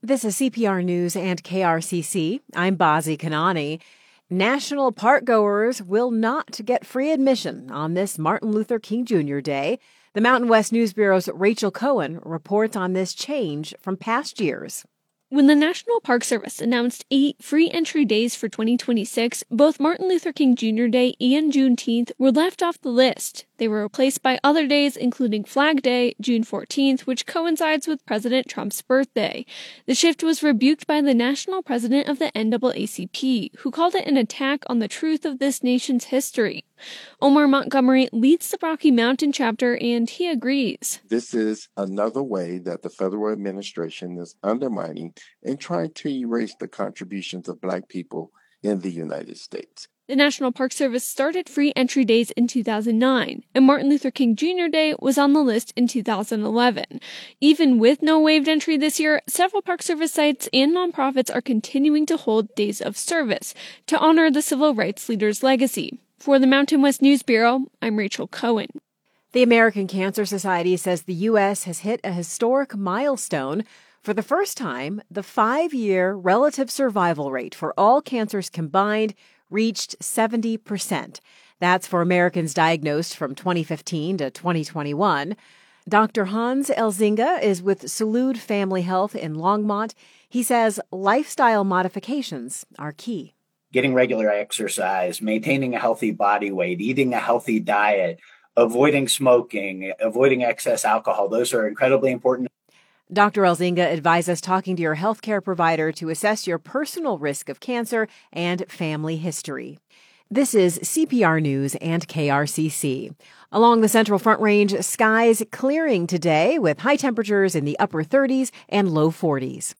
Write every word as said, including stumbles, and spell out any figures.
This is C P R News and K R C C. I'm Bazi Kanani. National park goers will not get free admission on this Martin Luther King Junior Day. The Mountain West News Bureau's Rachel Cohen reports on this change from past years. When the National Park Service announced eight free entry days for twenty twenty-six, both Martin Luther King Junior Day and Juneteenth were left off the list. They were replaced by other days, including Flag Day, June fourteenth, which coincides with President Trump's birthday. The shift was rebuked by the national president of the N double A C P, who called it an attack on the truth of this nation's history. Omar Montgomery leads the Rocky Mountain chapter, and he agrees. This is another way that the federal administration is undermining and trying to erase the contributions of Black people in the United States. The National Park Service started free entry days in two thousand nine, and Martin Luther King Junior Day was on the list in two thousand eleven. Even with no waived entry this year, several Park Service sites and nonprofits are continuing to hold days of service to honor the civil rights leader's legacy. For the Mountain West News Bureau, I'm Rachel Cohen. The American Cancer Society says the U S has hit a historic milestone. For the first time, the five-year relative survival rate for all cancers combined reached seventy percent. That's for Americans diagnosed from twenty fifteen to twenty twenty-one. Doctor Hans Elzinga is with Salud Family Health in Longmont. He says lifestyle modifications are key. Getting regular exercise, maintaining a healthy body weight, eating a healthy diet, avoiding smoking, avoiding excess alcohol, those are incredibly important. Doctor Elzinga advises talking to your healthcare provider to assess your personal risk of cancer and family history. This is C P R News and K R C C. Along the Central Front Range, skies clearing today with high temperatures in the upper thirties and low forties.